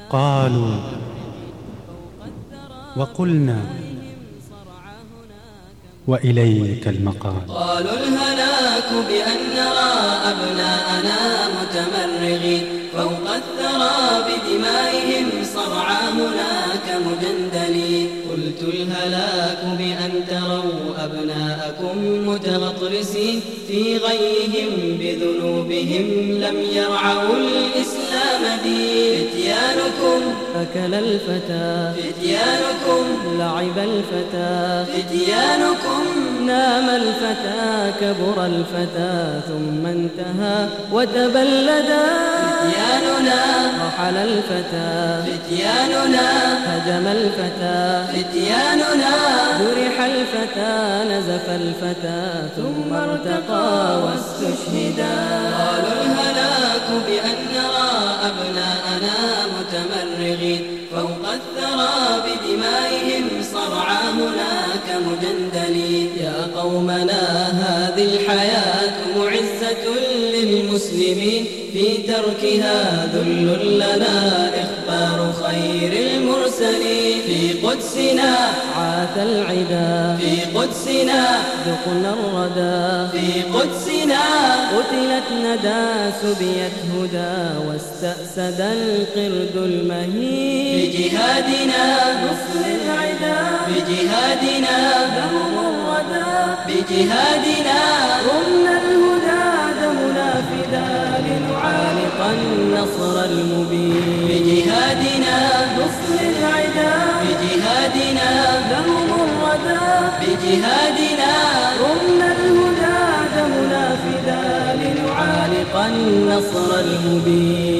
قالوا وقلنا وإليك المقال. قالوا الهلاك بأن نرى أبناءنا متمرغين فوق الثرى بدمائهم صرعى هناك مجندلين. قلت الهلاك بأن تروا أبناءكم متغطرسين في غيهم بذنوبهم لم يرعوا الإسلام دين. فتيانكم أكل الفتى، فتيانكم لعب الفتى، فتيانكم نام الفتى، كبر الفتى ثم انتهى وتبلدا. فتياننا رحل الفتى، فتياننا هجم الفتى، فتياننا جرح الفتى، نزف الفتى ثم ارتقى واستشهدا. قالوا الهلاك بأن نرى أبناءنا متمرغين فوق الثرى بدمائهم صرعى هناك مجندلين. يا قومنا هذه الحياة معزة للمسلمين في تركها ذل لنا إخبار خير المرسلين. في قدسنا عاث العدا، في قدسنا ذقنا الردى، في قدسنا قتلت ندى سبيت هدى واستأسد القرد المهين. بجهادنا نصر العدا، بجهادنا دم الردى، بجهادنا رمنا الهدى دمنا فدا لنعانق النصر المبين. بجهادنا نصر العدا، بجهادنا دم الردى، بجهادنا رمنا الهدى دمنا فدا لنعانق النصر المبين.